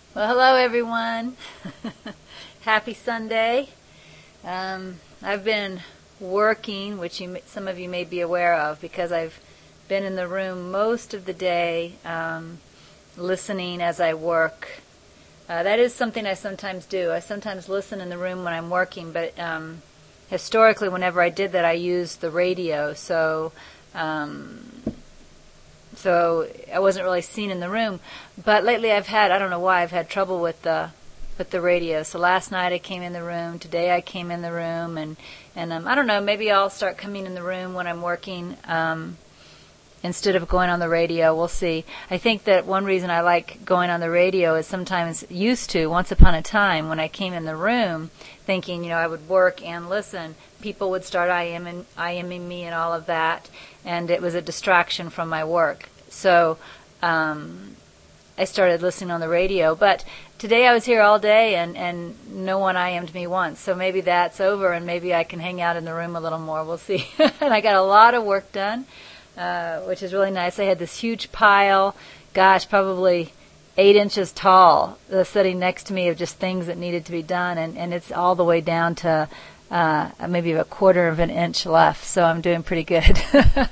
Well, hello everyone. Happy Sunday. I've been working, which some of you may be aware of, because I've been in the room most of the day listening as I work. That is something I sometimes do. I sometimes listen in the room when I'm working, but historically, whenever I did that, I used the radio, so I wasn't really seen in the room. But lately I don't know why, I've had trouble with the radio. So last night I came in the room, today I came in the room, and I don't know, maybe I'll start coming in the room when I'm working instead of going on the radio. We'll see. I think that one reason I like going on the radio is sometimes once upon a time, when I came in the room thinking, I would work and listen, people would start IMing me and all of that, and it was a distraction from my work. So I started listening on the radio. But today I was here all day, and no one IM'd me once. So maybe that's over, and maybe I can hang out in the room a little more. We'll see. And I got a lot of work done, which is really nice. I had this huge pile, probably 8 inches tall, sitting next to me of just things that needed to be done, and it's all the way down to maybe a quarter of an inch left, so I'm doing pretty good.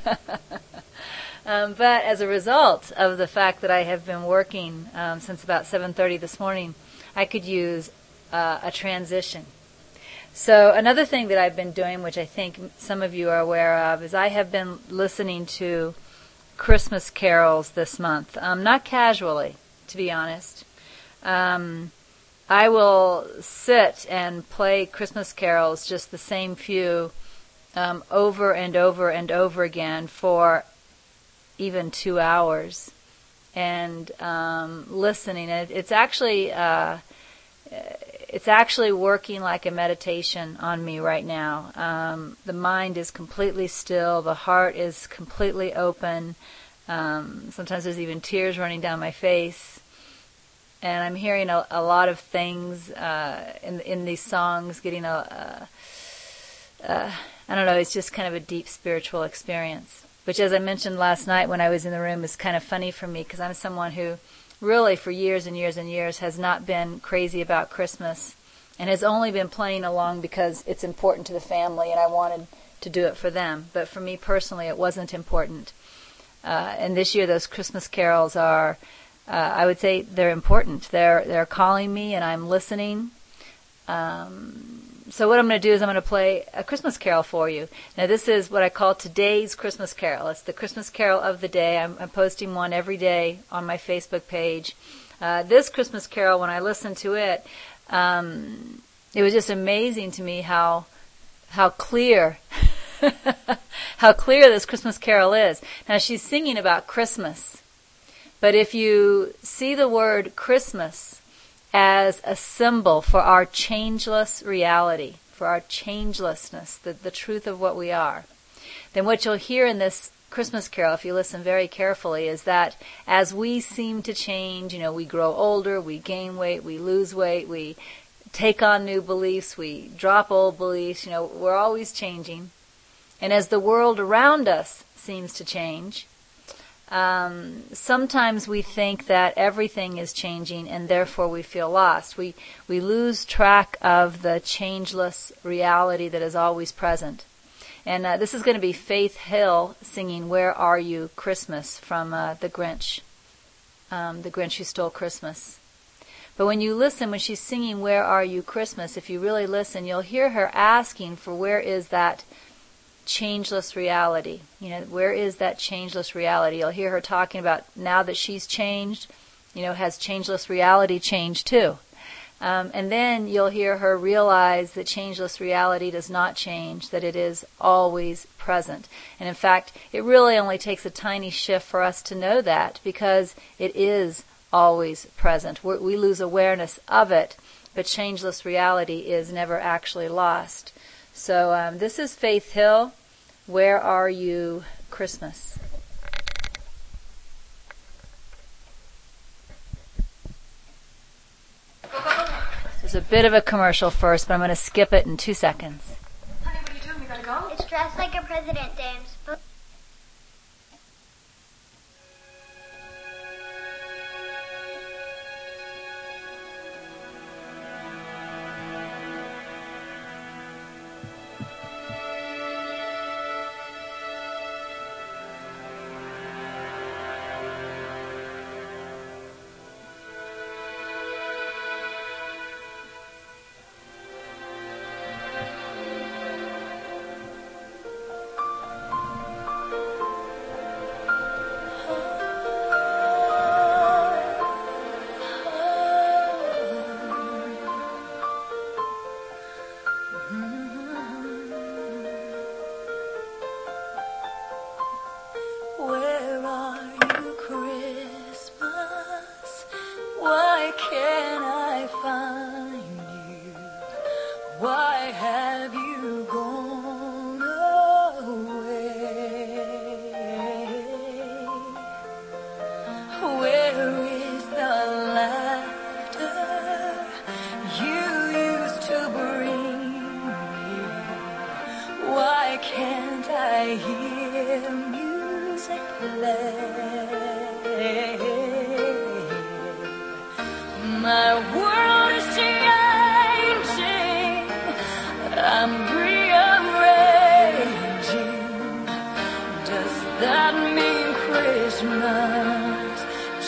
But as a result of the fact that I have been working since about 7:30 this morning, I could use a transition. So another thing that I've been doing, which I think some of you are aware of, is I have been listening to Christmas carols this month, not casually, to be honest. I will sit and play Christmas carols, just the same few, over and over and over again for even 2 hours, and listening. It's actually working like a meditation on me right now. The mind is completely still. The heart is completely open. Sometimes there's even tears running down my face. And I'm hearing a lot of things in these songs, getting I don't know, it's just kind of a deep spiritual experience. Which, as I mentioned last night when I was in the room, is kind of funny for me, because I'm someone who really for years and years and years has not been crazy about Christmas, and has only been playing along because it's important to the family and I wanted to do it for them. But for me personally, it wasn't important. And this year those Christmas carols are, I would say they're important. They're calling me and I'm listening. So what I'm going to do is I'm going to play a Christmas carol for you. Now this is what I call today's Christmas carol. It's the Christmas carol of the day. I'm posting one every day on my Facebook page. This Christmas carol, when I listened to it, it was just amazing to me how clear how clear this Christmas carol is. Now she's singing about Christmas, but if you see the word Christmas as a symbol for our changeless reality, for our changelessness, the truth of what we are, then what you'll hear in this Christmas carol, if you listen very carefully, is that as we seem to change, we grow older, we gain weight, we lose weight, we take on new beliefs, we drop old beliefs, we're always changing. And as the world around us seems to change, sometimes we think that everything is changing and therefore we feel lost. We lose track of the changeless reality that is always present. And this is going to be Faith Hill singing "Where Are You, Christmas" from The Grinch. The Grinch Who Stole Christmas. But when you listen, when she's singing "Where Are You, Christmas," if you really listen, you'll hear her asking for where is that changeless reality. Where is that changeless reality? You'll hear her talking about now that she's changed, has changeless reality changed too? And then you'll hear her realize that changeless reality does not change, that it is always present. And in fact, it really only takes a tiny shift for us to know that, because it is always present. We lose awareness of it, but changeless reality is never actually lost. So this is Faith Hill, "Where Are You, Christmas." There's a bit of a commercial first, but I'm going to skip it in 2 seconds. Honey, what are you doing? We gotta go? It's dressed like a President Day. fled. My world is changing, I'm rearranging. Does that mean Christmas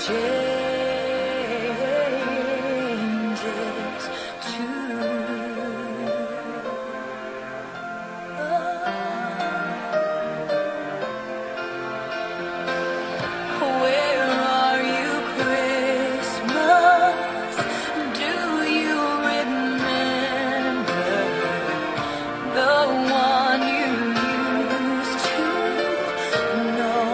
changes too? Where are you, Christmas? Do you remember the one you used to know?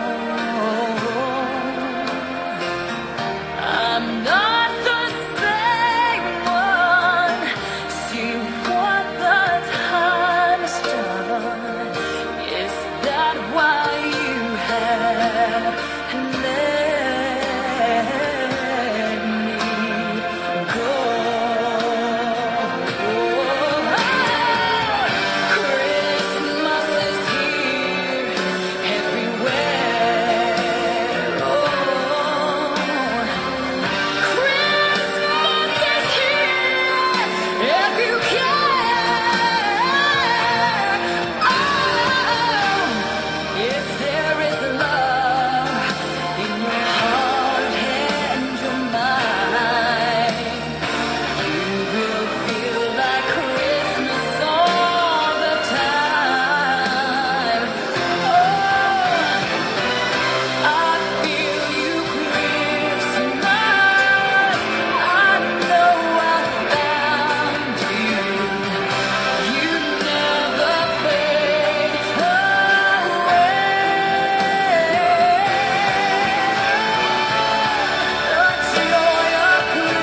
I'm not the same one. See what the time's done. Is that why you have let me go? Christmas is here everywhere. Christmas is here if you care. If there is love in your heart and your mind, you will feel like Christmas all the time. I feel you, Christmas. I know I found you. You never fade away. The joy of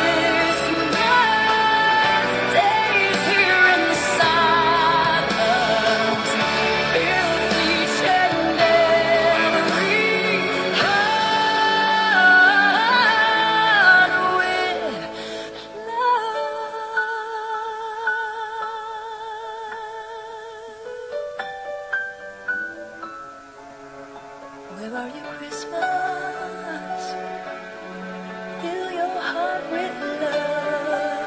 Christmas stays here in the silence, fills each and every heart with love. Where are you, Christmas? Fill your heart with love.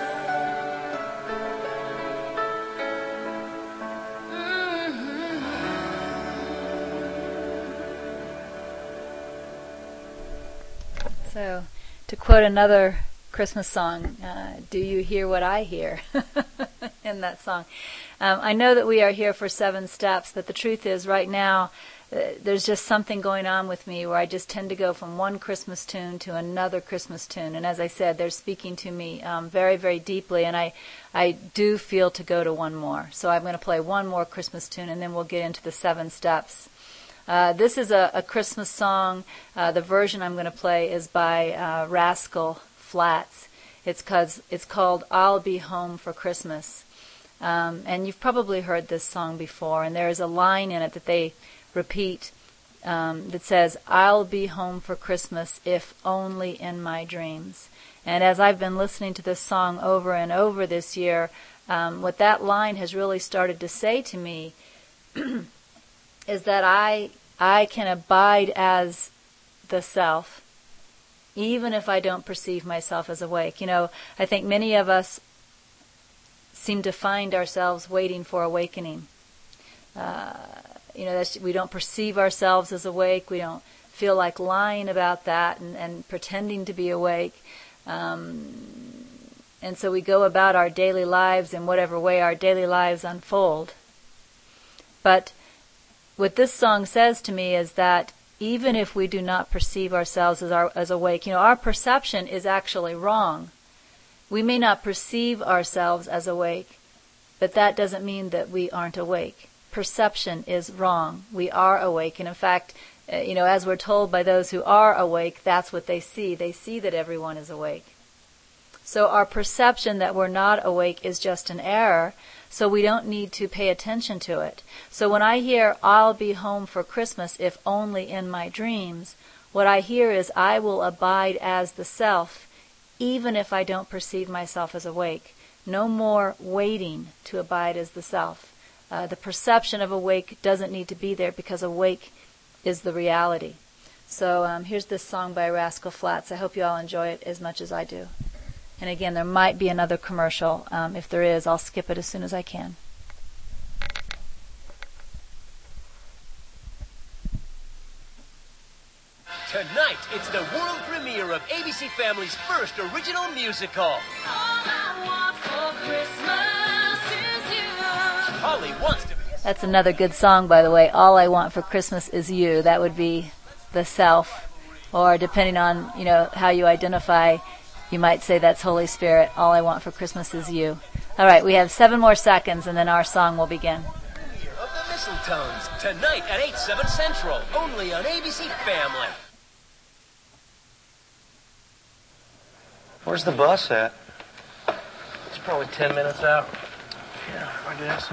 So, to quote another Christmas song, do you hear what I hear in that song? I know that we are here for 7 steps, but the truth is right now there's just something going on with me where I just tend to go from one Christmas tune to another Christmas tune. And as I said, they're speaking to me very, very deeply, and I do feel to go to one more. So I'm going to play one more Christmas tune, and then we'll get into the 7 steps. This is a Christmas song. The version I'm going to play is by Rascal Flatts. It's called I'll Be Home for Christmas. And you've probably heard this song before, and there's a line in it that they repeat that says, I'll be home for Christmas if only in my dreams. And as I've been listening to this song over and over this year, what that line has really started to say to me is that I can abide as the self, even if I don't perceive myself as awake. You know, I think many of us seem to find ourselves waiting for awakening. We don't perceive ourselves as awake. We don't feel like lying about that and pretending to be awake. And so we go about our daily lives in whatever way our daily lives unfold. But what this song says to me is that even if we do not perceive ourselves as awake, our perception is actually wrong. We may not perceive ourselves as awake, but that doesn't mean that we aren't awake. Perception is wrong. We are awake. And in fact, as we're told by those who are awake, that's what they see. They see that everyone is awake. So our perception that we're not awake is just an error, so we don't need to pay attention to it. So when I hear, I'll be home for Christmas if only in my dreams, what I hear is I will abide as the self, even if I don't perceive myself as awake. No more waiting to abide as the self. The perception of awake doesn't need to be there because awake is the reality. So here's this song by Rascal Flatts. I hope you all enjoy it as much as I do. And again, there might be another commercial. If there is, I'll skip it as soon as I can. Tonight, it's the world premiere of ABC Family's first original musical. All I want for Christmas is you. Holly wants to be That's another good song, by the way. All I Want for Christmas is You. That would be the self. Or depending on, how you identify, you might say that's Holy Spirit. All I want for Christmas is you. All right, we have 7 more seconds, and then our song will begin. Premiere of the Mistletones. Tonight at 8, 7 Central. Only on ABC Family. Where's the bus at? It's probably 10 minutes out. Yeah, I guess.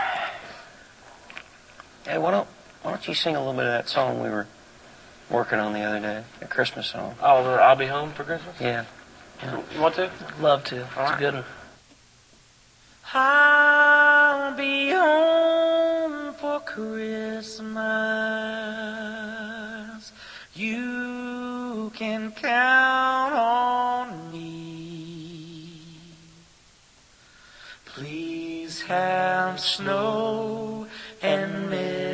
Hey, why don't you sing a little bit of that song we were working on the other day, the Christmas song? Oh, I'll Be Home for Christmas? Yeah. You want to? Love to. All right. It's a good one. I'll be home for Christmas. You can count on me. Please have snow and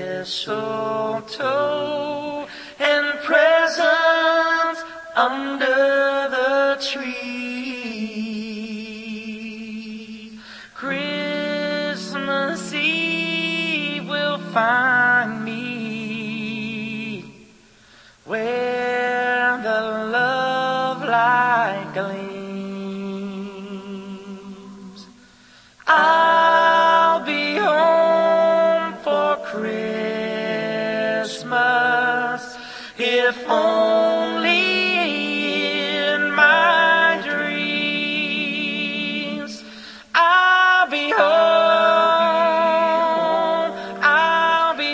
mistletoe and presents under the tree. Christmas Eve will find me where the love light gleams. I'll be home for Christmas, if only in my dreams. I'll be home, I'll be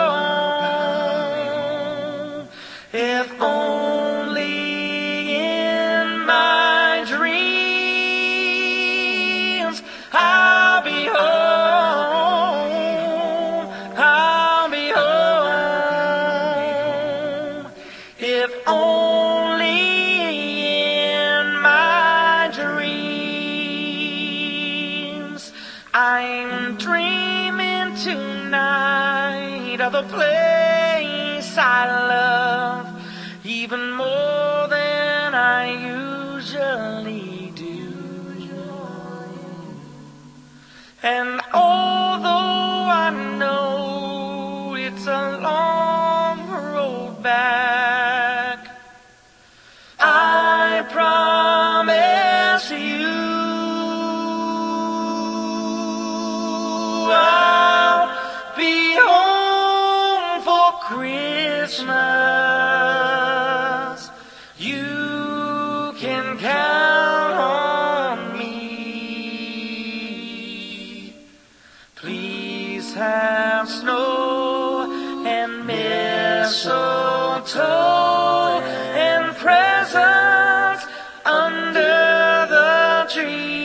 home, if only in my dreams. I'll be home, I'll be home, if only in my dreams. I'm dreaming tonight of a place I love even more than I usually do. And although I know it's a long road back, I promise you I'll be home for Christmas. You can count on me. Please have snow and mistletoe and presents under the tree.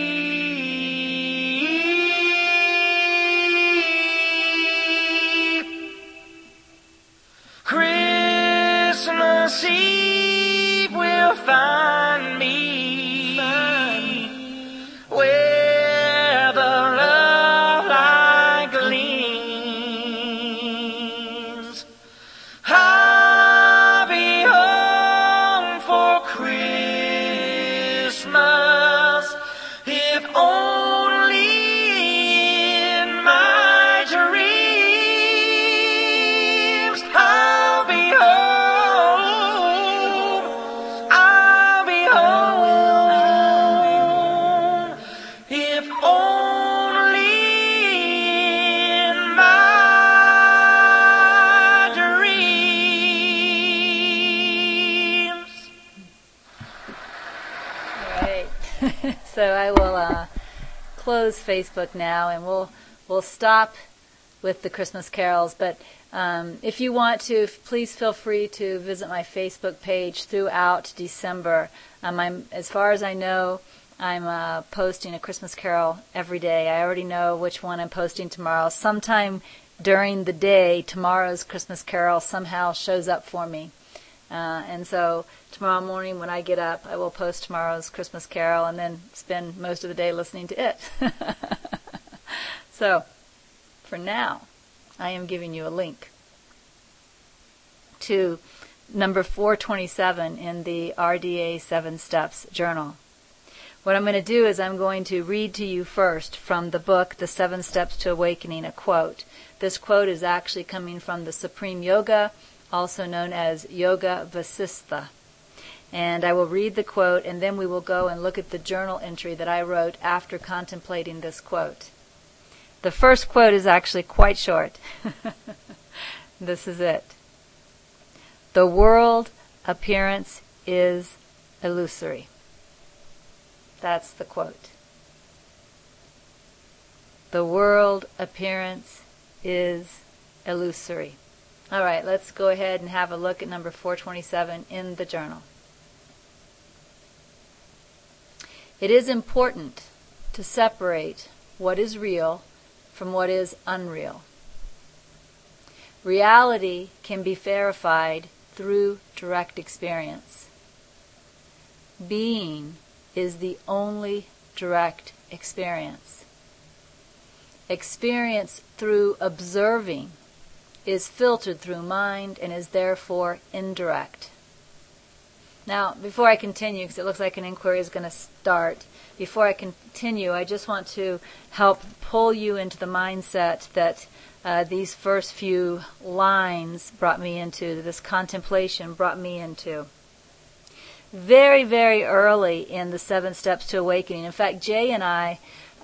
Christmas Eve will find me where the love light gleams. I'll be home for Christmas, if only in my dreams. I'll be home, I'll be home, if only in my dreams. All right. So I will close Facebook now, and we'll stop with the Christmas carols. But if you want to, please feel free to visit my Facebook page throughout December. As far as I know, I'm posting a Christmas carol every day. I already know which one I'm posting tomorrow. Sometime during the day, tomorrow's Christmas Carol somehow shows up for me. And so tomorrow morning when I get up, I will post tomorrow's Christmas Carol and then spend most of the day listening to it. So, for now, I am giving you a link to number 427 in the RDA 7 Steps journal. What I'm going to do is I'm going to read to you first from the book, The 7 Steps to Awakening, a quote. This quote is actually coming from the Supreme Yoga, also known as Yoga Vasistha. And I will read the quote, and then we will go and look at the journal entry that I wrote after contemplating this quote. The first quote is actually quite short. This is it. The world appearance is illusory. That's the quote. The world appearance is illusory. All right, let's go ahead and have a look at number 427 in the journal. It is important to separate what is real from what is unreal. Reality can be verified through direct experience. Being is the only direct experience. Experience through observing is filtered through mind and is therefore indirect. Now, before I continue, because it looks like an inquiry is going to start, before I continue, I just want to help pull you into the mindset that these first few lines brought me into, this contemplation brought me into. Very, very early in the 7 Steps to Awakening, in fact, Jay and I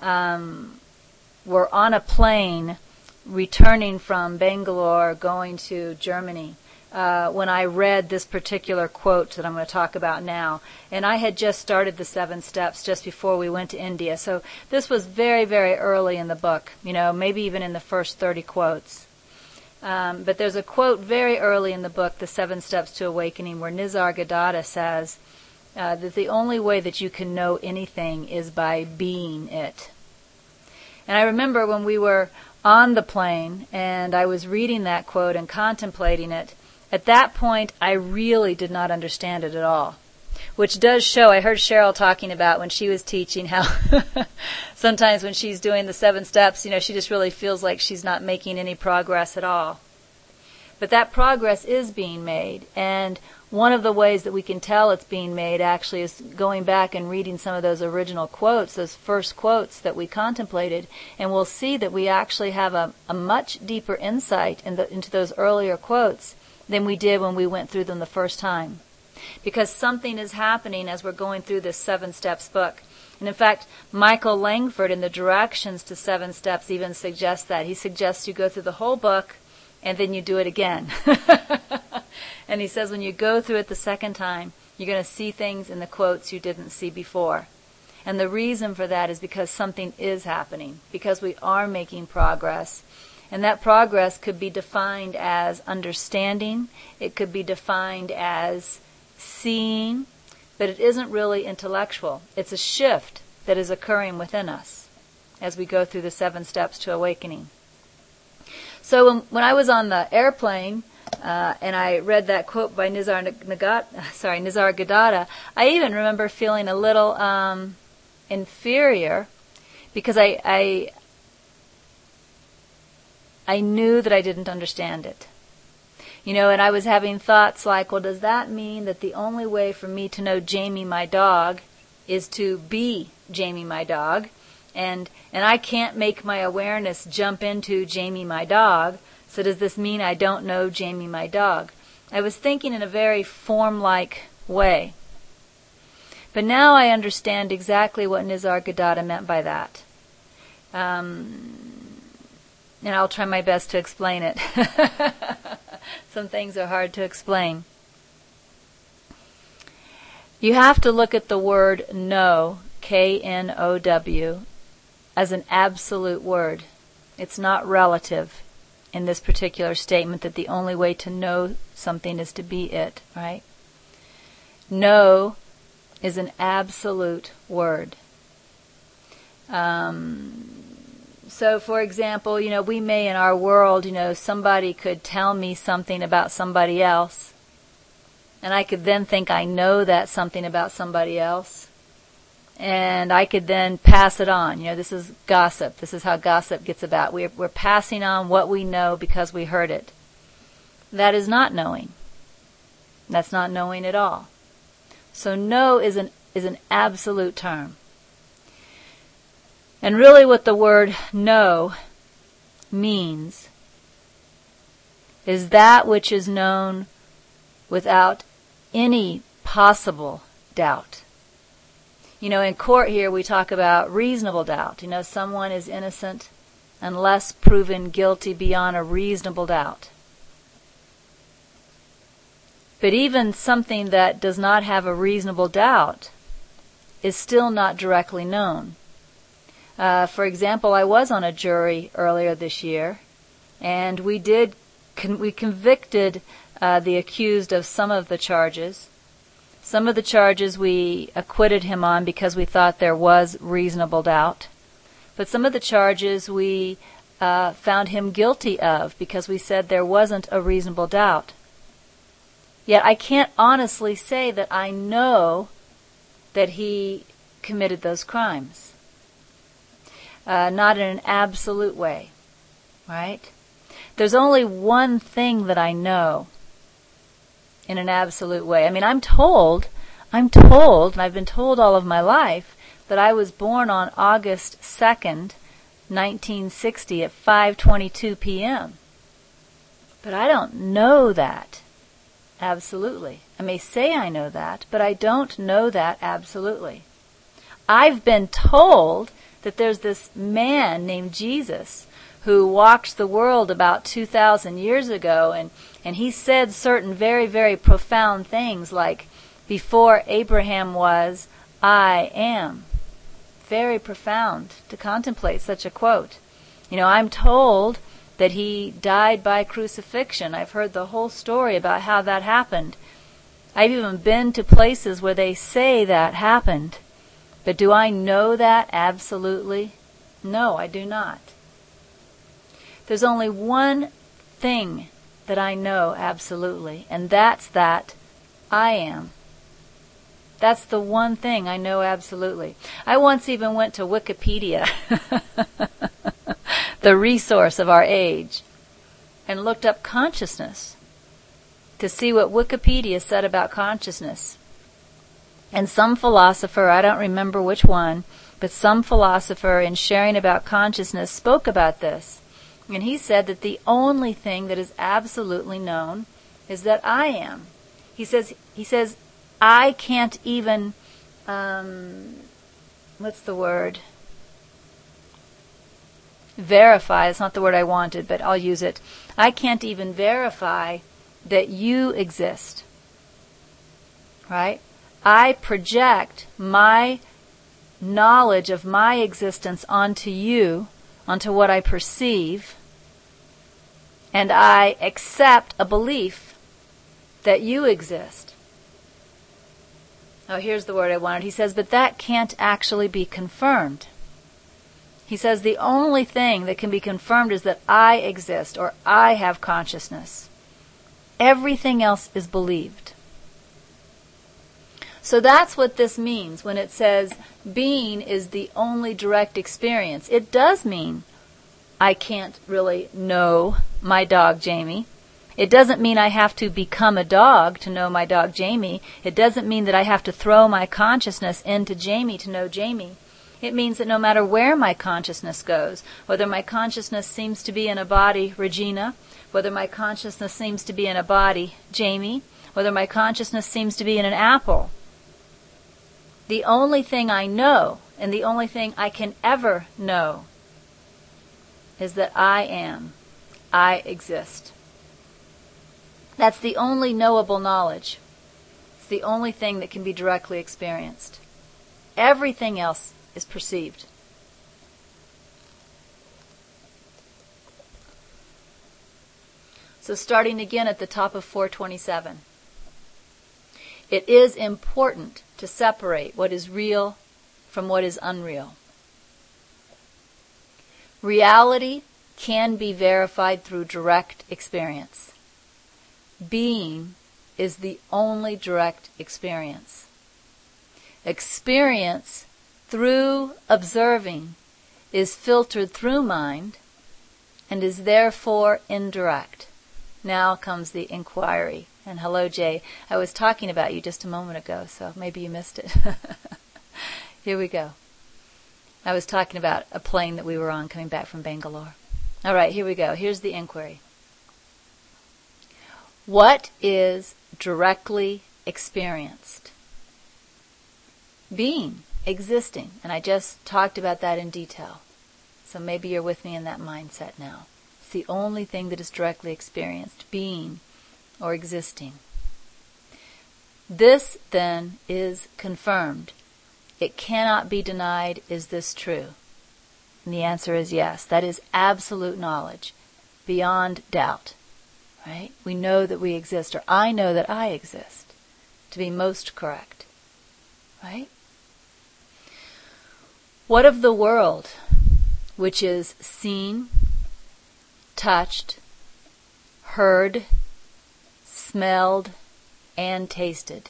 were on a plane returning from Bangalore going to Germany when I read this particular quote that I'm going to talk about now. And I had just started the 7 Steps just before we went to India. So this was very, very early in the book, maybe even in the first 30 quotes. But there's a quote very early in the book, The 7 Steps to Awakening, where Nisargadatta says that the only way that you can know anything is by being it. And I remember when we were on the plane and I was reading that quote and contemplating it, at that point I really did not understand it at all. Which does show, I heard Cheryl talking about when she was teaching how sometimes when she's doing the 7 steps, she just really feels like she's not making any progress at all. But that progress is being made, and one of the ways that we can tell it's being made actually is going back and reading some of those original quotes, those first quotes that we contemplated, and we'll see that we actually have a much deeper insight into those earlier quotes than we did when we went through them the first time. Because something is happening as we're going through this 7 Steps book. And in fact, Michael Langford in the Directions to 7 Steps even suggests that. He suggests you go through the whole book and then you do it again. And he says when you go through it the second time, you're going to see things in the quotes you didn't see before. And the reason for that is because something is happening, because we are making progress. And that progress could be defined as understanding, it could be defined as seeing, but it isn't really intellectual. It's a shift that is occurring within us as we go through the 7 Steps to Awakening. So when I was on the airplane and I read that quote by Nisargadatta, I even remember feeling a little inferior because I knew that I didn't understand it. And I was having thoughts like, well, does that mean that the only way for me to know Jamie, my dog, is to be Jamie, my dog? And I can't make my awareness jump into Jamie, my dog, so does this mean I don't know Jamie, my dog? I was thinking in a very form-like way. But now I understand exactly what Nisargadatta meant by that. And I'll try my best to explain it. Some things are hard to explain. You have to look at the word know, K-N-O-W, as an absolute word. It's not relative in this particular statement that the only way to know something is to be it, right? Know is an absolute word. So, for example, we may in our world, somebody could tell me something about somebody else, and I could then think I know that something about somebody else, and I could then pass it on. This is gossip. This is how gossip gets about. We're passing on what we know because we heard it. That is not knowing. That's not knowing at all. So know is an absolute term. And really what the word know means is that which is known without any possible doubt. In court here we talk about reasonable doubt. Someone is innocent unless proven guilty beyond a reasonable doubt. But even something that does not have a reasonable doubt is still not directly known. For example, I was on a jury earlier this year, and we convicted the accused of some of the charges. Some of the charges we acquitted him on because we thought there was reasonable doubt. But some of the charges we found him guilty of because we said there wasn't a reasonable doubt. Yet I can't honestly say that I know that he committed those crimes. Not in an absolute way, right? There's only one thing that I know in an absolute way. I'm told, and I've been told all of my life, that I was born on August 2nd, 1960 at 5:22 p.m. But I don't know that absolutely. I may say I know that, but I don't know that absolutely. I've been told that there's this man named Jesus who walked the world about 2,000 years ago, and he said certain very, very profound things like, before Abraham was, I am. Very profound to contemplate such a quote. I'm told that he died by crucifixion. I've heard the whole story about how that happened. I've even been to places where they say that happened. But do I know that absolutely? No, I do not. There's only one thing that I know absolutely, and that's that I am. That's the one thing I know absolutely. I once even went to Wikipedia, the resource of our age, and looked up consciousness to see what Wikipedia said about consciousness. And some philosopher, I don't remember which one, but some philosopher in sharing about consciousness spoke about this. And he said that the only thing that is absolutely known is that I am. He says, I can't even, what's the word? Verify. It's not the word I wanted, but I'll use it. I can't even verify that you exist. Right? I project my knowledge of my existence onto you, onto what I perceive, and I accept a belief that you exist. Oh, here's the word I wanted. He says, but that can't actually be confirmed. He says the only thing that can be confirmed is that I exist, or I have consciousness. Everything else is believed. So that's what this means when it says being is the only direct experience. It does mean I can't really know my dog Jamie. It doesn't mean I have to become a dog to know my dog Jamie. It doesn't mean that I have to throw my consciousness into Jamie to know Jamie. It means that no matter where my consciousness goes, whether my consciousness seems to be in a body, Regina, whether my consciousness seems to be in a body, Jamie, whether my consciousness seems to be in an apple, the only thing I know, and the only thing I can ever know, is that I am. I exist. That's the only knowable knowledge. It's the only thing that can be directly experienced. Everything else is perceived. So starting again at the top of 427. It is important to separate what is real from what is unreal. Reality can be verified through direct experience. Being is the only direct experience. Experience through observing is filtered through mind and is therefore indirect. Now comes the inquiry. And hello, Jay. I was talking about you just a moment ago, so maybe you missed it. Here we go. I was talking about a plane that we were on coming back from Bangalore. All right, here we go. Here's the inquiry. What is directly experienced? Being, existing. And I just talked about that in detail. So maybe you're with me in that mindset now. It's the only thing that is directly experienced, being or existing. This, then, is confirmed. It cannot be denied. Is this true? And the answer is yes. That is absolute knowledge, beyond doubt. Right? We know that we exist, or I know that I exist, to be most correct. Right? What of the world, which is seen, touched, heard, smelled, and tasted?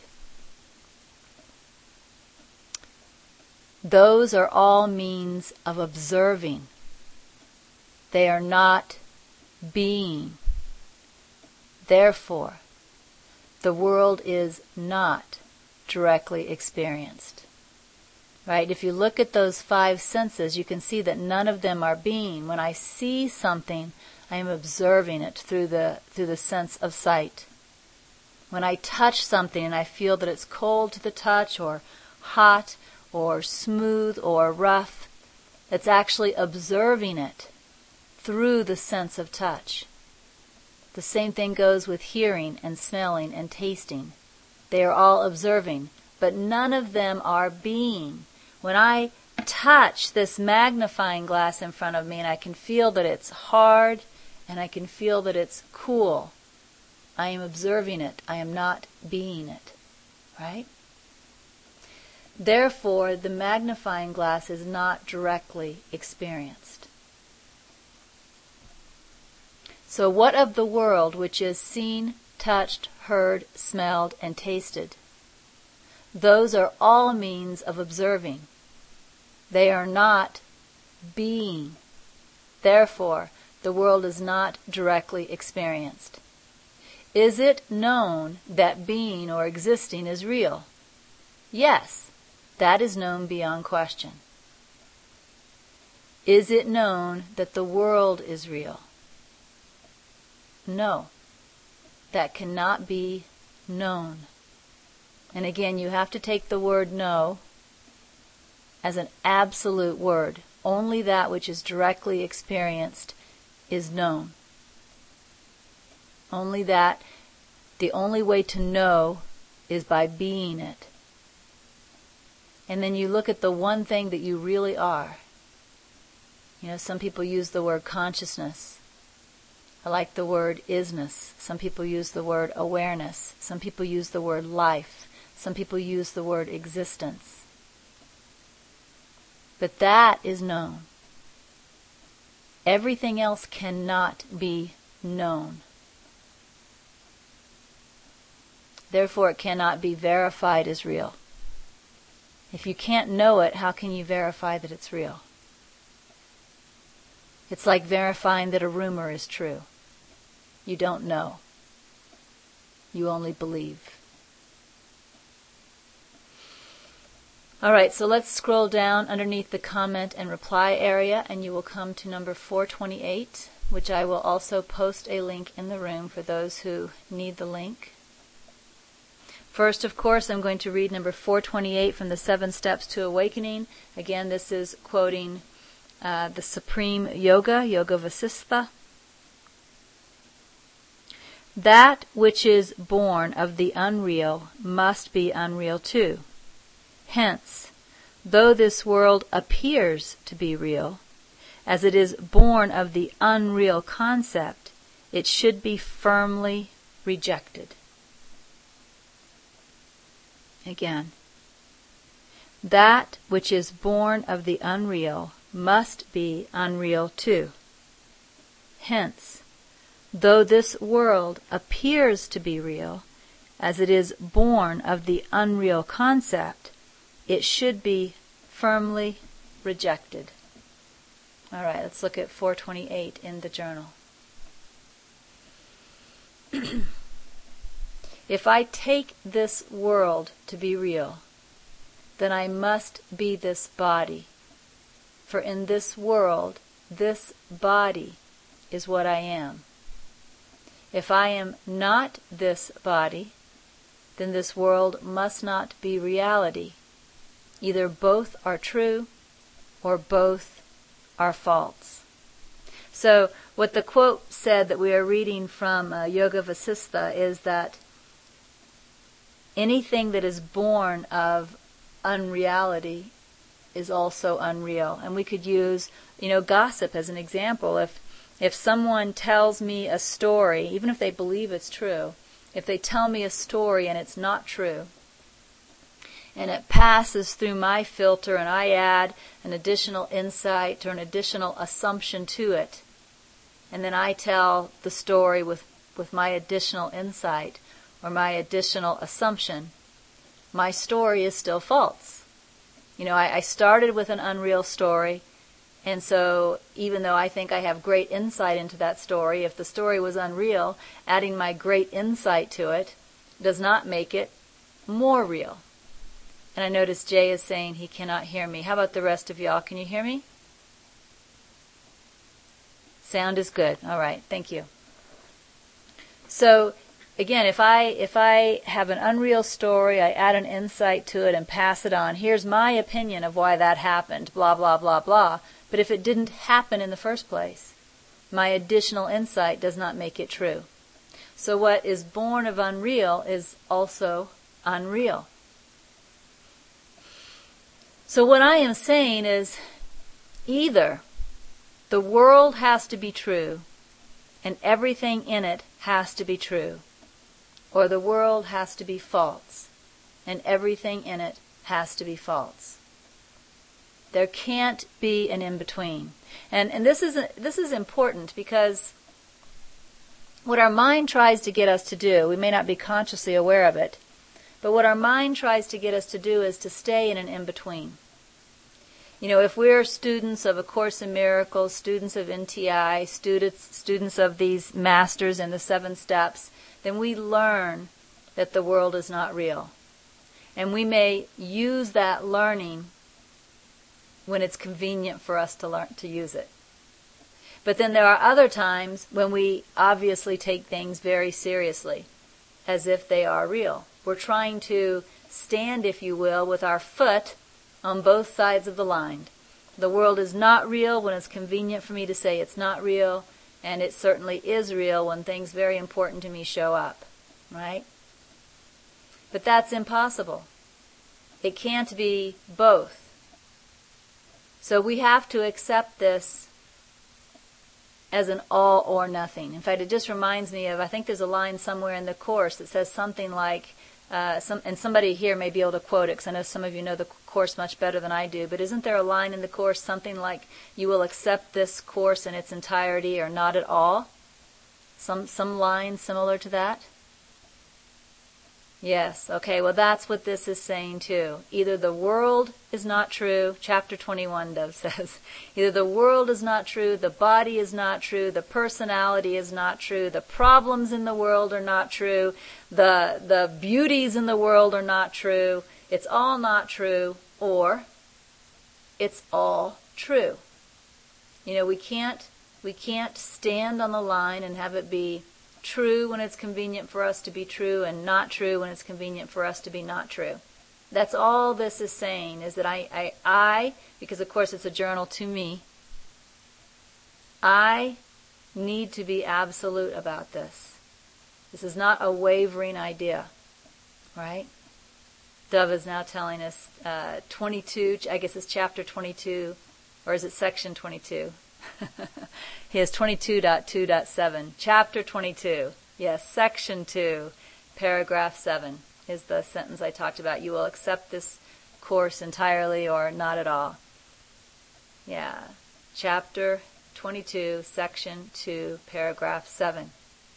Those are all means of observing. They are not being. Therefore, the world is not directly experienced. Right? If you look at those 5 senses, you can see that none of them are being. When I see something, I am observing it through the sense of sight. When I touch something and I feel that it's cold to the touch, or hot, or smooth, or rough, it's actually observing it through the sense of touch. The same thing goes with hearing and smelling and tasting. They are all observing, but none of them are being. When I touch this magnifying glass in front of me and I can feel that it's hard and I can feel that it's cool, I am observing it. I am not being it. Right? Therefore, the magnifying glass is not directly experienced. So what of the world which is seen, touched, heard, smelled, and tasted? Those are all means of observing. They are not being. Therefore, the world is not directly experienced. Is it known that being or existing is real? Yes. That is known beyond question. Is it known that the world is real? No. That cannot be known. And again, you have to take the word know as an absolute word. Only that which is directly experienced is known. Only that. The only way to know is by being it. And then you look at the one thing that you really are. You know, some people use the word consciousness. I like the word isness. Some people use the word awareness. Some people use the word life. Some people use the word existence. But that is known. Everything else cannot be known. Therefore, it cannot be verified as real. If you can't know it, how can you verify that it's real? It's like verifying that a rumor is true. You don't know. You only believe. All right, so let's scroll down underneath the comment and reply area, and you will come to number 428, which I will also post a link in the room for those who need the link. First, of course, I'm going to read number 428 from the 7 Steps to Awakening. Again, this is quoting the Supreme Yoga, Yoga Vasistha. That which is born of the unreal must be unreal too. Hence, though this world appears to be real, as it is born of the unreal concept, it should be firmly rejected. Again, that which is born of the unreal must be unreal too. Hence, though this world appears to be real, as it is born of the unreal concept, it should be firmly rejected. All right, let's look at 428 in the journal. If I take this world to be real, then I must be this body. For in this world, this body is what I am. If I am not this body, then this world must not be reality. Either both are true or both are false. So what the quote said that we are reading from Yoga Vasistha is that anything that is born of unreality is also unreal. And we could use, gossip as an example. If someone tells me a story, even if they believe it's true, if they tell me a story and it's not true, and it passes through my filter and I add an additional insight or an additional assumption to it, and then I tell the story with my additional insight or my additional assumption, my story is still false. I started with an unreal story, and so even though I think I have great insight into that story, if the story was unreal, adding my great insight to it does not make it more real. And I notice Jay is saying he cannot hear me. How about the rest of y'all? Can you hear me? Sound is good. All right. Thank you. So, again, if I have an unreal story, I add an insight to it and pass it on. Here's my opinion of why that happened, blah, blah, blah, blah. But if it didn't happen in the first place, my additional insight does not make it true. So what is born of unreal is also unreal. So what I am saying is either the world has to be true and everything in it has to be true, or the world has to be false and everything in it has to be false. There can't be an in-between. And this is important because what our mind tries to get us to do, we may not be consciously aware of it, but what our mind tries to get us to do is to stay in an in-between. If we're students of A Course in Miracles, students of NTI, students of these masters in the 7 steps, then we learn that the world is not real. And we may use that learning when it's convenient for us to use it. But then there are other times when we obviously take things very seriously, as if they are real. We're trying to stand, if you will, with our foot on both sides of the line. The world is not real when it's convenient for me to say it's not real, and it certainly is real when things very important to me show up, right? But that's impossible. It can't be both. So we have to accept this as an all or nothing. In fact, it just reminds me of, I think there's a line somewhere in the Course that says something like, and somebody here may be able to quote it, because I know some of you know the Course much better than I do, but isn't there a line in the Course something like, you will accept this Course in its entirety or not at all? Some line similar to that? Yes, okay, well that's what this is saying too. Either the world is not true, chapter 21 says, either the world is not true, the body is not true, the personality is not true, the problems in the world are not true, the beauties in the world are not true, it's all not true, or it's all true. We can't stand on the line and have it be true when it's convenient for us to be true and not true when it's convenient for us to be not true. That's all this is saying, is that I, because of course it's a journal to me, I need to be absolute about this. This is not a wavering idea, right? Dove is now telling us 22, I guess it's chapter 22, or is it section 22? He has 22.2.7. Chapter 22. Yes, section 2, paragraph 7 is the sentence I talked about. You will accept this course entirely or not at all. Yeah. Chapter 22, section 2, paragraph 7.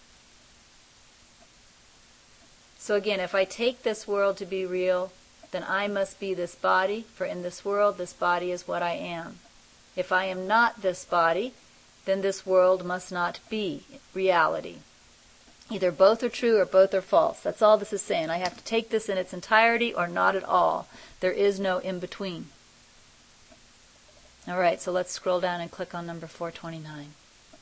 So again, if I take this world to be real, then I must be this body, for in this world, this body is what I am. If I am not this body, then this world must not be reality. Either both are true or both are false. That's all this is saying. I have to take this in its entirety or not at all. There is no in-between. All right, so let's scroll down and click on number 429.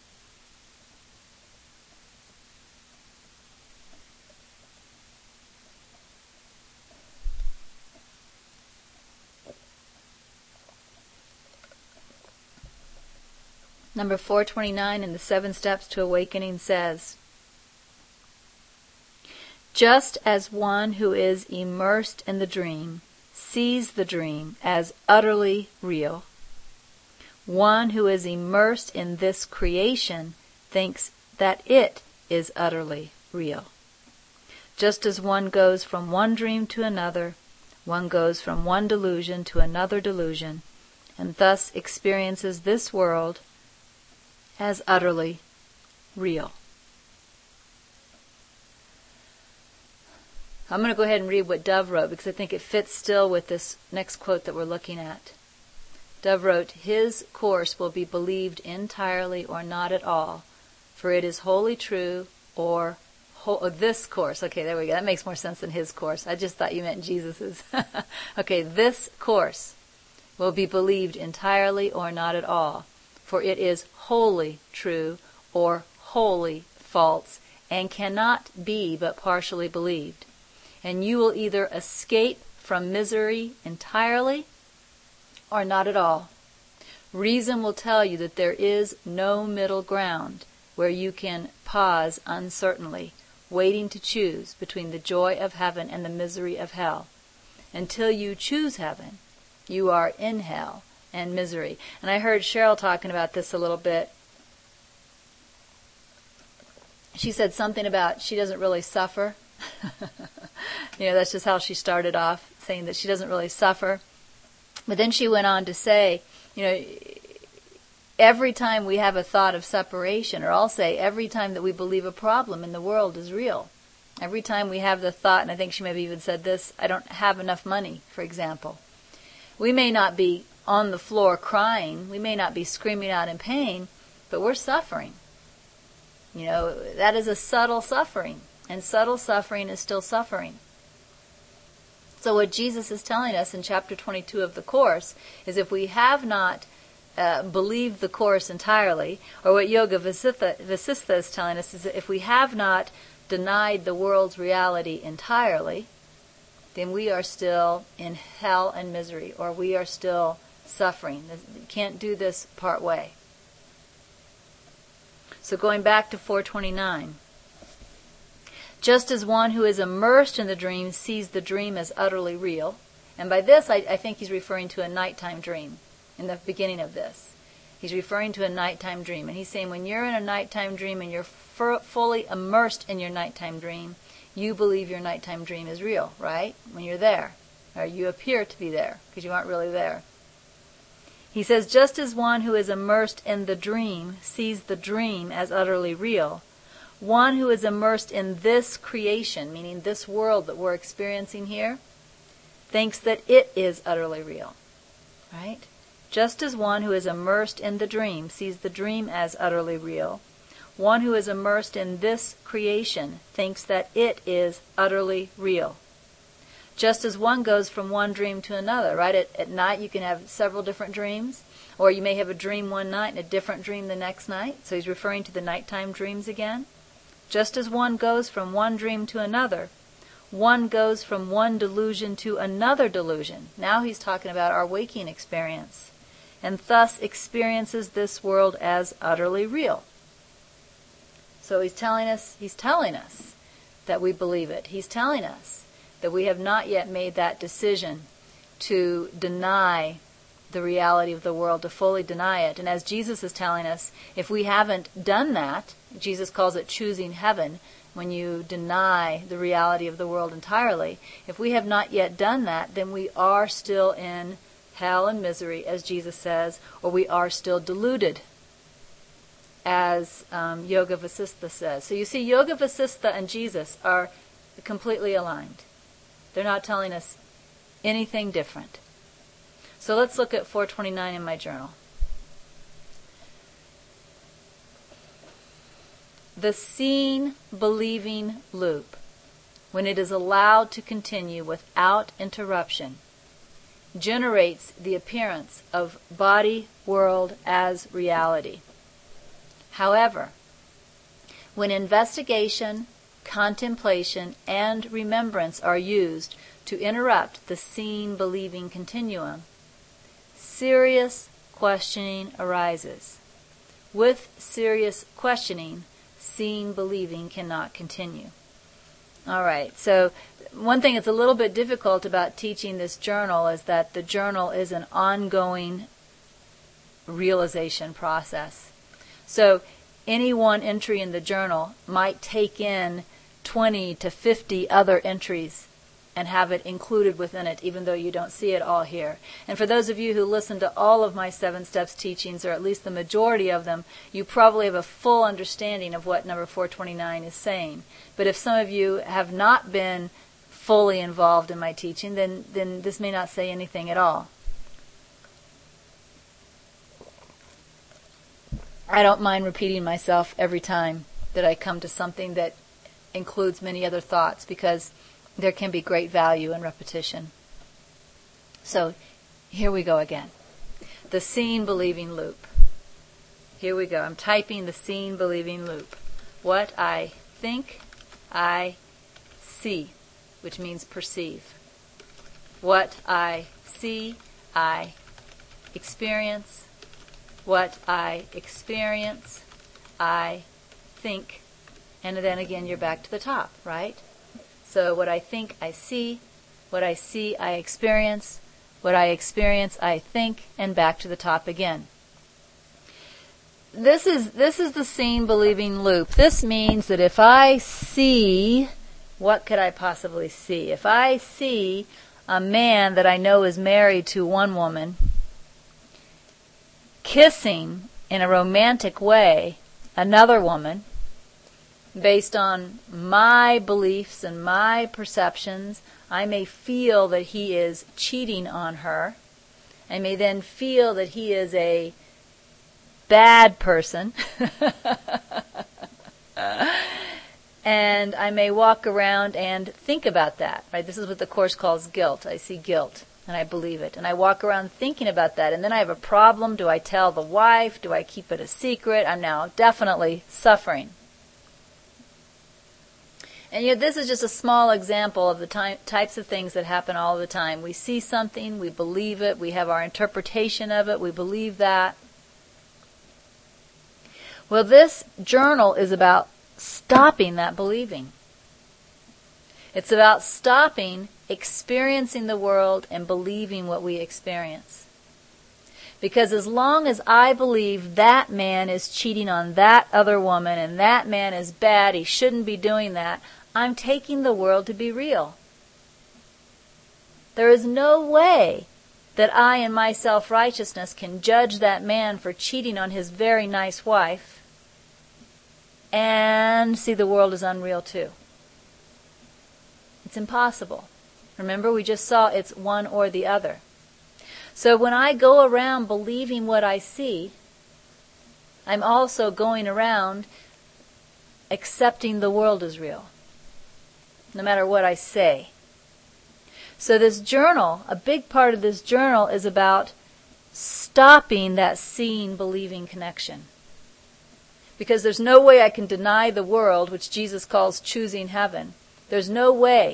Number 429 in the 7 Steps to Awakening says, just as one who is immersed in the dream sees the dream as utterly real, one who is immersed in this creation thinks that it is utterly real. Just as one goes from one dream to another, one goes from one delusion to another delusion, and thus experiences this world as utterly real. I'm going to go ahead and read what Dove wrote because I think it fits still with this next quote that we're looking at. Dove wrote, his course will be believed entirely or not at all, for it is wholly true or this course. Okay, there we go. That makes more sense than his course. I just thought you meant Jesus's. Okay, this course will be believed entirely or not at all, for it is wholly true or wholly false and cannot be but partially believed. And you will either escape from misery entirely or not at all. Reason will tell you that there is no middle ground where you can pause uncertainly, waiting to choose between the joy of heaven and the misery of hell. Until you choose heaven, you are in hell and misery. And I heard Cheryl talking about this a little bit. She said something about she doesn't really suffer. That's just how she started off, saying that she doesn't really suffer. But then she went on to say, every time we have a thought of separation, or I'll say every time that we believe a problem in the world is real. Every time we have the thought, and I think she maybe even said this, I don't have enough money, for example. We may not be on the floor crying, we may not be screaming out in pain, but we're suffering. That is a subtle suffering. And subtle suffering is still suffering. So what Jesus is telling us in chapter 22 of the Course is if we have not believed the Course entirely, or what Yoga Vasistha is telling us is that if we have not denied the world's reality entirely, then we are still in hell and misery, or we are still suffering. You can't do this part way. So going back to 429. Just as one who is immersed in the dream sees the dream as utterly real, and by this I think he's referring to a nighttime dream in the beginning of this. He's referring to a nighttime dream, and he's saying when you're in a nighttime dream and you're fully immersed in your nighttime dream, you believe your nighttime dream is real, right? When you're there, or you appear to be there, because you aren't really there. He says, just as one who is immersed in the dream sees the dream as utterly real, one who is immersed in this creation, meaning this world that we're experiencing here, thinks that it is utterly real. Right? Just as one who is immersed in the dream sees the dream as utterly real, one who is immersed in this creation thinks that it is utterly real. Just as one goes from one dream to another, right? At night you can have several different dreams, or you may have a dream one night and a different dream the next night. So he's referring to the nighttime dreams again. Just as one goes from one dream to another, one goes from one delusion to another delusion. Now he's talking about our waking experience, and thus experiences this world as utterly real. So he's telling us that we believe it. He's telling us that we have not yet made that decision to deny the reality of the world, to fully deny it. And as Jesus is telling us, if we haven't done that, Jesus calls it choosing heaven, when you deny the reality of the world entirely. If we have not yet done that, then we are still in hell and misery, as Jesus says, or we are still deluded, as Yoga Vasistha says. So you see, Yoga Vasistha and Jesus are completely aligned. They're not telling us anything different. So let's look at 429 in my journal. The seeing, believing loop, when it is allowed to continue without interruption, generates the appearance of body, world as reality. However, when investigation, contemplation, and remembrance are used to interrupt the seeing, believing continuum, serious questioning arises. With serious questioning, seeing, believing cannot continue. All right, so one thing that's a little bit difficult about teaching this journal is that the journal is an ongoing realization process. So any one entry in the journal might take in 20 to 50 other entries and have it included within it, even though you don't see it all here. And for those of you who listen to all of my 7 Steps teachings, or at least the majority of them, you probably have a full understanding of what number 429 is saying. But if some of you have not been fully involved in my teaching, then this may not say anything at all. I don't mind repeating myself every time that I come to something that includes many other thoughts, because there can be great value in repetition. So here we go again. The seeing, believing loop. Here we go. I'm typing the seeing, believing loop. What I think, I see, which means perceive. What I see, I experience. What I experience, I think. And then again, you're back to the top, right? So what I think, I see. What I see, I experience. What I experience, I think. And back to the top again. This is the seeing, believing loop. This means that if I see, what could I possibly see? If I see a man that I know is married to one woman kissing in a romantic way another woman, based on my beliefs and my perceptions, I may feel that he is cheating on her. I may then feel that he is a bad person. And I may walk around and think about that. Right? This is what the Course calls guilt. I see guilt, and I believe it. And I walk around thinking about that. And then I have a problem. Do I tell the wife? Do I keep it a secret? I'm now definitely suffering. And yet this is just a small example of the types of things that happen all the time. We see something, we believe it, we have our interpretation of it, we believe that. Well, this journal is about stopping that believing. It's about stopping experiencing the world and believing what we experience. Because as long as I believe that man is cheating on that other woman and that man is bad, he shouldn't be doing that, I'm taking the world to be real. There is no way that I in my self-righteousness can judge that man for cheating on his very nice wife and see the world as unreal too. It's impossible. Remember, we just saw it's one or the other. So when I go around believing what I see, I'm also going around accepting the world as real, no matter what I say. So this journal, a big part of this journal is about stopping that seeing, believing connection. Because there's no way I can deny the world, which Jesus calls choosing heaven. There's no way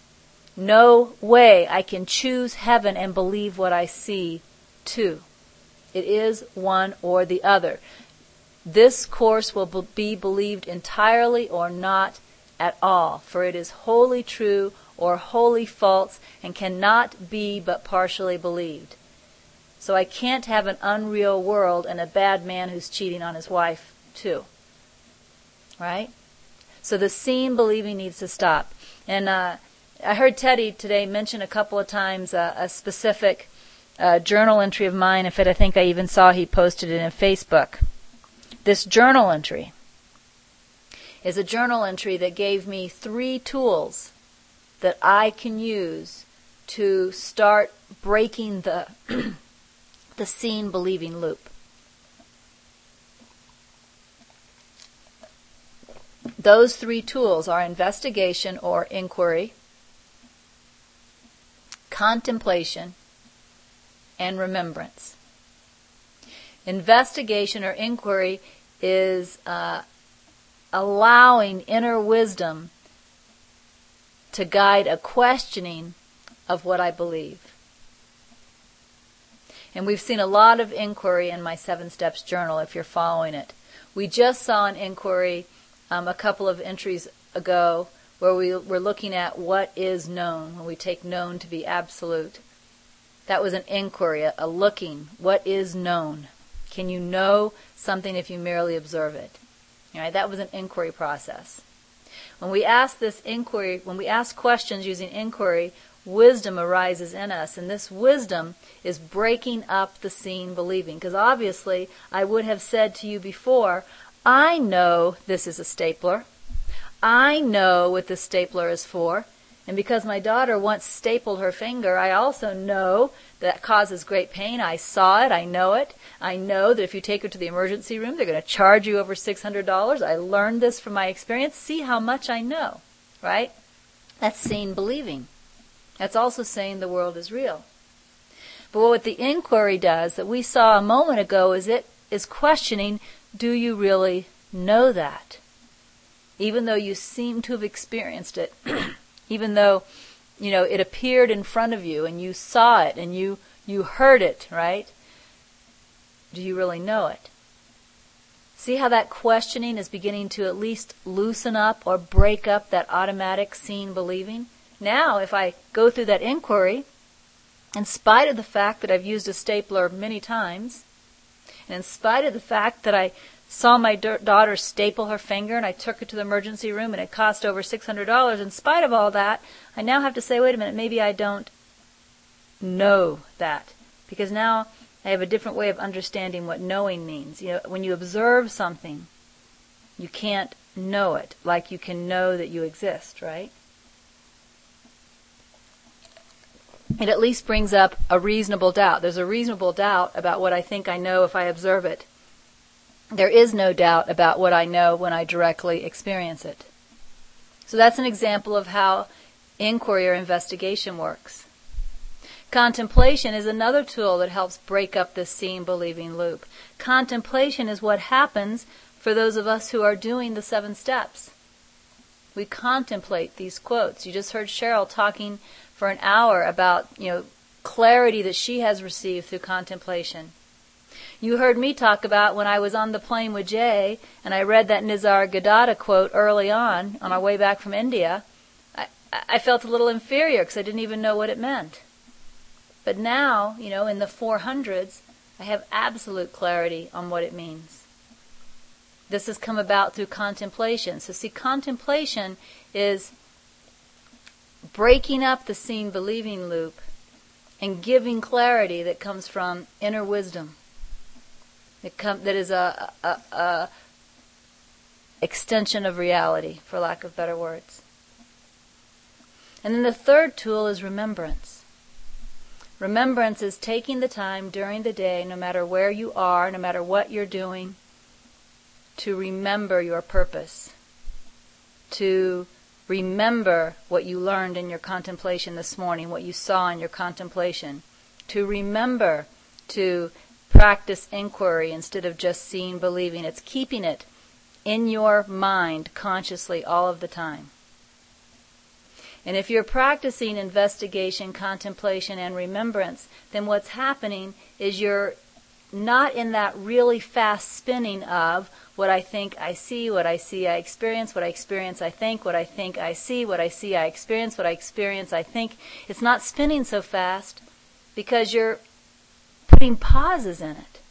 I can choose heaven and believe what I see too. It is one or the other. This course will be believed entirely or not at all, for it is wholly true or wholly false and cannot be but partially believed. So I can't have an unreal world and a bad man who's cheating on his wife too. Right? So the seeing, believing needs to stop. And I heard Teddy today mention a couple of times a specific journal entry of mine. In fact, I think I even saw he posted it in Facebook. This journal entry is a journal entry that gave me 3 tools that I can use to start breaking the the seeing believing loop. Those 3 tools are investigation or inquiry, contemplation, and remembrance. Investigation or inquiry is allowing inner wisdom to guide a questioning of what I believe. And we've seen a lot of inquiry in my 7 Steps journal if you're following it. We just saw an inquiry a couple of entries ago where we were looking at what is known, when we take known to be absolute. That was an inquiry, a looking. What is known? Can you know something if you merely observe it? All right, that was an inquiry process. When we ask this inquiry, when we ask questions using inquiry, wisdom arises in us, and this wisdom is breaking up the seeing believing. Because obviously, I would have said to you before, I know this is a stapler. I know what this stapler is for. And because my daughter once stapled her finger, I also know that causes great pain. I saw it. I know it. I know that if you take her to the emergency room, they're going to charge you over $600. I learned this from my experience. See how much I know, right? That's seeing believing. That's also saying the world is real. But what the inquiry does that we saw a moment ago is it is questioning, do you really know that? Even though you seem to have experienced it, even though, it appeared in front of you and you saw it and you heard it, right? Do you really know it? See how that questioning is beginning to at least loosen up or break up that automatic seeing believing? Now, if I go through that inquiry, in spite of the fact that I've used a stapler many times, and in spite of the fact that I saw my daughter staple her finger and I took her to the emergency room and it cost over $600, in spite of all that, I now have to say, wait a minute, maybe I don't know that. Because now I have a different way of understanding what knowing means. When you observe something, you can't know it like you can know that you exist, right? It at least brings up a reasonable doubt. There's a reasonable doubt about what I think I know if I observe it. There is no doubt about what I know when I directly experience it. So that's an example of how inquiry or investigation works. Contemplation is another tool that helps break up this seeing believing loop. Contemplation is what happens for those of us who are doing the 7 steps. We contemplate these quotes. You just heard Cheryl talking for an hour about, clarity that she has received through contemplation. You heard me talk about when I was on the plane with Jay and I read that Nisargadatta quote early on our way back from India. I felt a little inferior because I didn't even know what it meant. But now, in the 400s, I have absolute clarity on what it means. This has come about through contemplation. So see, contemplation is breaking up the seeing believing loop and giving clarity that comes from inner wisdom. That is a extension of reality, for lack of better words. And then the third tool is remembrance. Remembrance is taking the time during the day, no matter where you are, no matter what you're doing, to remember your purpose, to remember what you learned in your contemplation this morning, what you saw in your contemplation, to remember to practice inquiry instead of just seeing, believing. It's keeping it in your mind consciously all of the time. And if you're practicing investigation, contemplation, and remembrance, then what's happening is you're not in that really fast spinning of what I think I see, what I see I experience, what I experience I think, what I think I see, what I see I experience, what I experience I think. It's not spinning so fast because you're putting pauses in it.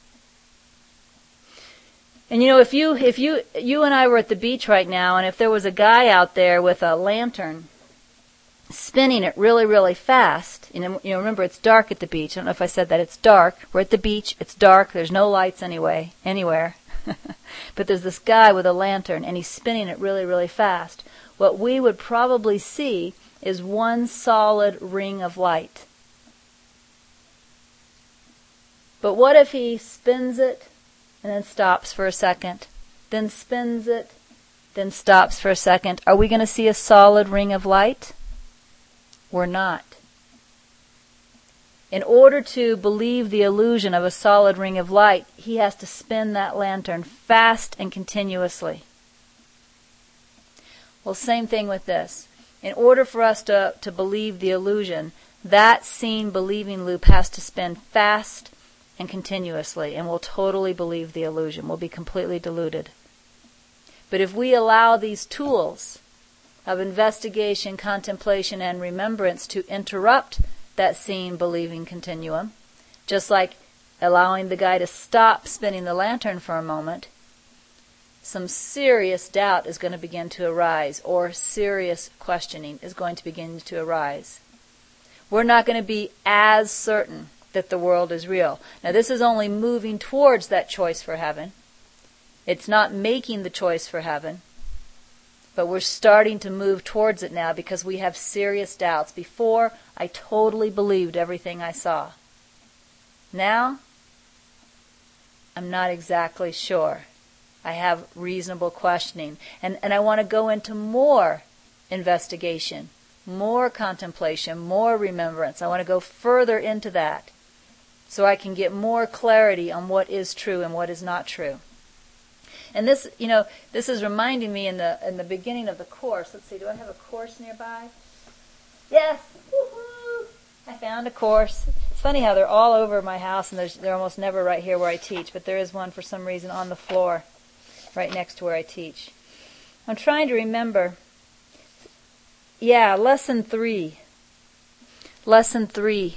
And if you and I were at the beach right now, and if there was a guy out there with a lantern spinning it really, really fast. Remember, it's dark at the beach. I don't know if I said that. It's dark. We're at the beach. It's dark. There's no lights anywhere. But there's this guy with a lantern, and he's spinning it really, really fast. What we would probably see is one solid ring of light. But what if he spins it and then stops for a second, then spins it, then stops for a second? Are we going to see a solid ring of light? We're not. In order to believe the illusion of a solid ring of light, he has to spin that lantern fast and continuously. Well, same thing with this. In order for us to believe the illusion, that seen believing loop has to spin fast and continuously, and we'll totally believe the illusion. We'll be completely deluded. But if we allow these tools of investigation, contemplation, and remembrance to interrupt that seeing, believing continuum, just like allowing the guy to stop spinning the lantern for a moment, some serious doubt is going to begin to arise, or serious questioning is going to begin to arise. We're not going to be as certain that the world is real. Now, this is only moving towards that choice for heaven. It's not making the choice for heaven. But we're starting to move towards it now because we have serious doubts. Before, I totally believed everything I saw. Now, I'm not exactly sure. I have reasonable questioning. And I want to go into more investigation, more contemplation, more remembrance. I want to go further into that so I can get more clarity on what is true and what is not true. And this, this is reminding me in the beginning of the course. Let's see, do I have a course nearby? Yes! Woohoo! I found a course. It's funny how they're all over my house, and they're almost never right here where I teach, but there is one for some reason on the floor right next to where I teach. I'm trying to remember. Yeah, lesson 3. Lesson 3.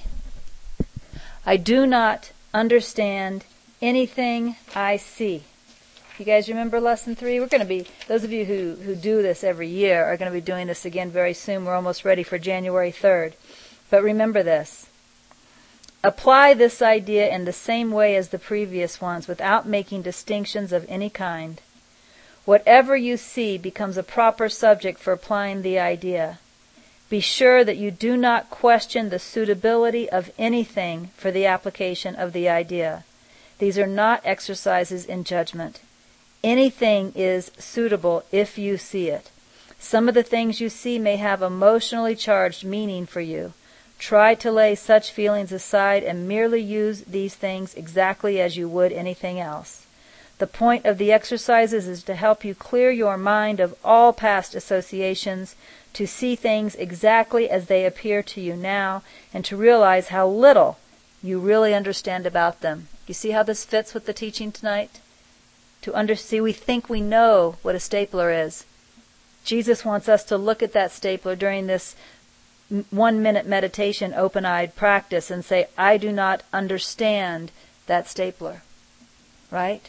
I do not understand anything I see. You guys remember lesson 3? We're going to be, those of you who do this every year are going to be doing this again very soon. We're almost ready for January 3rd. But remember this. Apply this idea in the same way as the previous ones without making distinctions of any kind. Whatever you see becomes a proper subject for applying the idea. Be sure that you do not question the suitability of anything for the application of the idea. These are not exercises in judgment. Anything is suitable if you see it. Some of the things you see may have emotionally charged meaning for you. Try to lay such feelings aside and merely use these things exactly as you would anything else. The point of the exercises is to help you clear your mind of all past associations, to see things exactly as they appear to you now, and to realize how little you really understand about them. You see how this fits with the teaching tonight? See, we think we know what a stapler is. Jesus wants us to look at that stapler during this 1-minute meditation, open-eyed practice, and say, I do not understand that stapler. Right?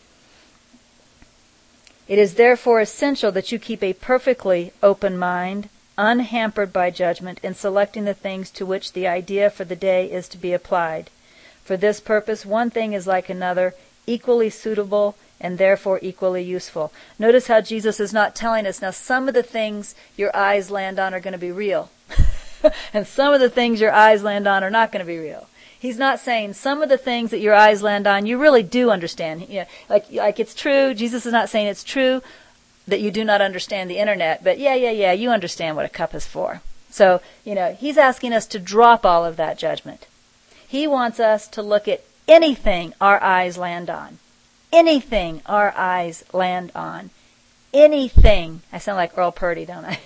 It is therefore essential that you keep a perfectly open mind, unhampered by judgment, in selecting the things to which the idea for the day is to be applied. For this purpose, one thing is like another, equally suitable and therefore equally useful. Notice how Jesus is not telling us, now some of the things your eyes land on are going to be real. And some of the things your eyes land on are not going to be real. He's not saying some of the things that your eyes land on you really do understand. Like it's true. Jesus is not saying it's true that you do not understand the internet, but yeah, you understand what a cup is for. So, he's asking us to drop all of that judgment. He wants us to look at anything our eyes land on. Anything our eyes land on. Anything. I sound like Earl Purdy, don't I?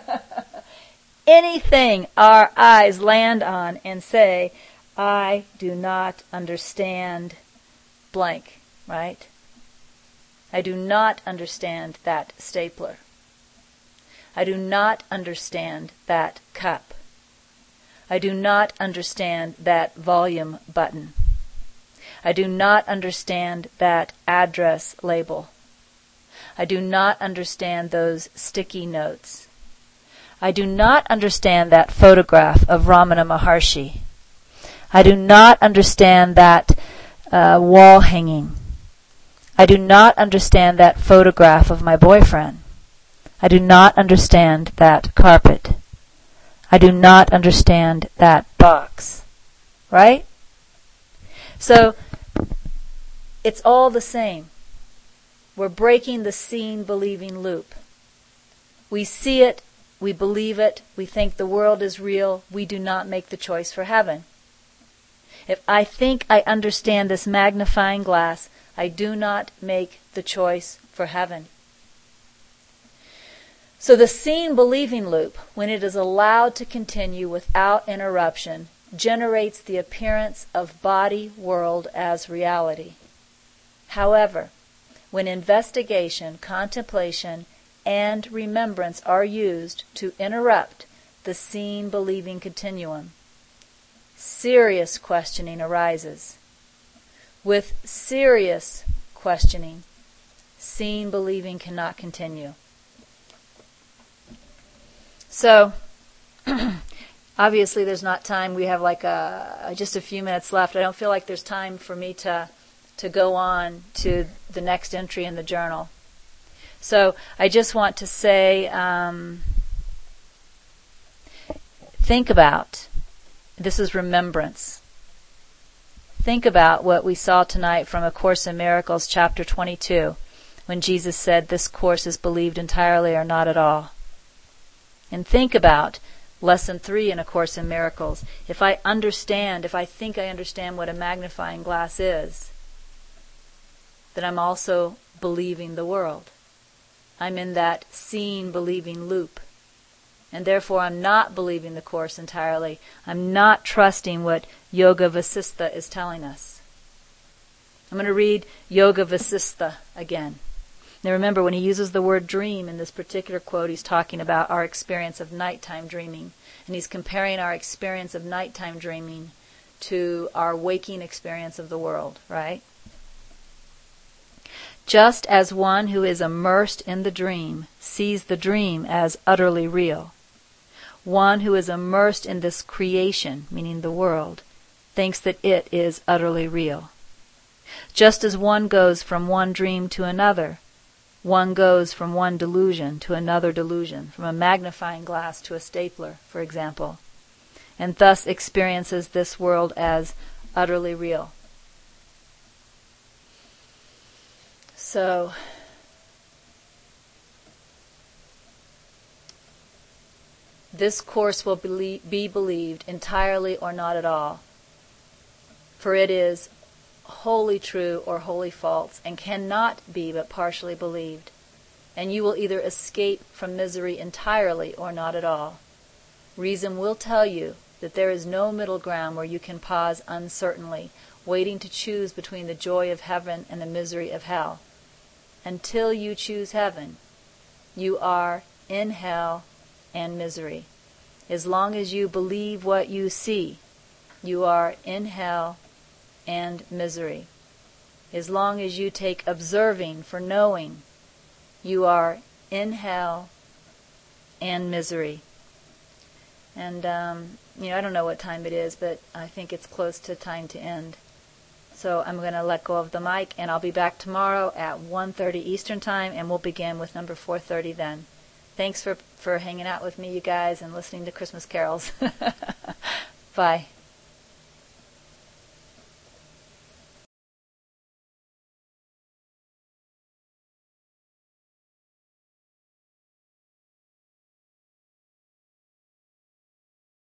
Anything our eyes land on and say, I do not understand blank, right? I do not understand that stapler. I do not understand that cup. I do not understand that volume button. I do not understand that address label. I do not understand those sticky notes. I do not understand that photograph of Ramana Maharshi. I do not understand that wall hanging. I do not understand that photograph of my boyfriend. I do not understand that carpet. I do not understand that box. Right? So, it's all the same. We're breaking the seeing-believing loop. We see it, we believe it, we think the world is real, we do not make the choice for heaven. If I think I understand this magnifying glass, I do not make the choice for heaven. So the seeing-believing loop, when it is allowed to continue without interruption, generates the appearance of body world as reality. However, when investigation, contemplation, and remembrance are used to interrupt the seeing-believing continuum, serious questioning arises. With serious questioning, seeing-believing cannot continue. So, obviously there's not time. We have like just a few minutes left. I don't feel like there's time for me to go on to the next entry in the journal. So I just want to say, think about, this is remembrance. Think about what we saw tonight from A Course in Miracles, chapter 22, when Jesus said, this course is believed entirely or not at all. And think about lesson 3 in A Course in Miracles. If I think I understand what a magnifying glass is, then I'm also believing the world. I'm in that seeing, believing loop. And therefore I'm not believing the Course entirely. I'm not trusting what Yoga Vasistha is telling us. I'm going to read Yoga Vasistha again. Now remember, when he uses the word dream in this particular quote, he's talking about our experience of nighttime dreaming. And he's comparing our experience of nighttime dreaming to our waking experience of the world, right? Just as one who is immersed in the dream sees the dream as utterly real, one who is immersed in this creation, meaning the world, thinks that it is utterly real. Just as one goes from one dream to another, one goes from one delusion to another delusion, from a magnifying glass to a stapler, for example, and thus experiences this world as utterly real. So, this course will be believed entirely or not at all, for it is wholly true or wholly false, and cannot be but partially believed. And you will either escape from misery entirely or not at all. Reason will tell you that there is no middle ground where you can pause uncertainly, waiting to choose between the joy of heaven and the misery of hell. Until you choose heaven, you are in hell and misery. As long as you believe what you see, you are in hell and misery. As long as you take observing for knowing, you are in hell and misery. And, I don't know what time it is, but I think it's close to time to end. So I'm going to let go of the mic, and I'll be back tomorrow at 1:30 Eastern Time, and we'll begin with number 430 then. Thanks for hanging out with me, you guys, and listening to Christmas carols. Bye.